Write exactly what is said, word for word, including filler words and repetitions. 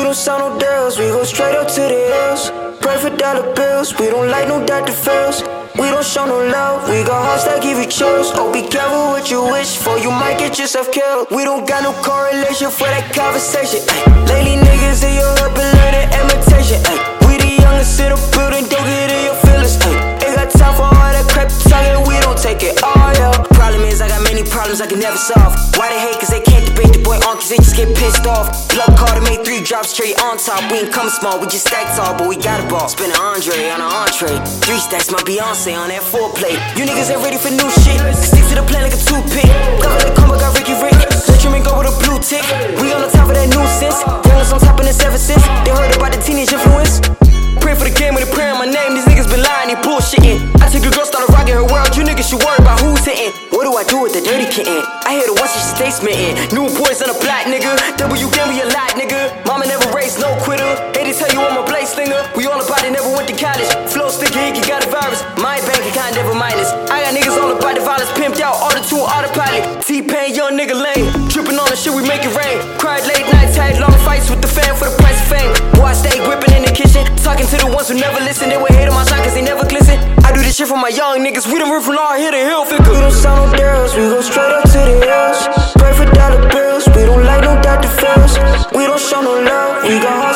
don't sell no deals, we go straight up to the hills. Pray for dollar bills, we don't like no Doctor Phils. We don't show no love, we got hearts that give you chills. Oh, be careful what you wish for, you might get yourself killed. We don't got no correlation for that conversation. Ay. Lately niggas in your hood been learning imitation. Ay. We the youngest in the building, don't get in your feelings. Ay. Ain't got time for all that crap talking, we don't take it all, yeah. Problem is I got many problems I can never solve. Why they hate? Cause they can't debate the boy on, cause they just get pissed off. Blood Carter made three drops straight on top. We ain't come small, we just stack tall, but we got a ball. Spin an Andre on an entree. Three stacks, my Beyonce on that foreplay. You niggas ain't ready for new shit. Stick to the plan like a toothpick. Cover the combo, got Ricky Rick. Let you go with a blue tick. We on the top of that nuisance. Youngest on top of this ever since. They heard about the teenage influence. Pray for the game when they pray on my name. These niggas been lying, they bullshitting. I took a girl, started rocking her world. You niggas should worry about who's hitting. What do I do with the dirty kitten? I hear the one she stay smitten. New boys on the block, nigga. W gave me a lot, nigga. Mama never raised no quitter. Hate to tell you I'm a blaze slinger. We all about it, never went to college. Flow sticky, he got a virus. My bank account never minus. I got niggas all about the violence, pimped out, all the two autopilot. T-Pain, young nigga lame. Dripping on the shit, we make it rain. Cried late nights, had long fights with the fam for the price of fame. Boy, I stay gripping in the kitchen, talking to the ones who never listen. They would hate on my shot cause they never glisten. I do this shit for my young niggas. We done rip from all here to hill figure. We don't sell no deals, we go straight up to the hills. Pray for dollar bills, we don't like no Doctor Phils. We don't show no love, we got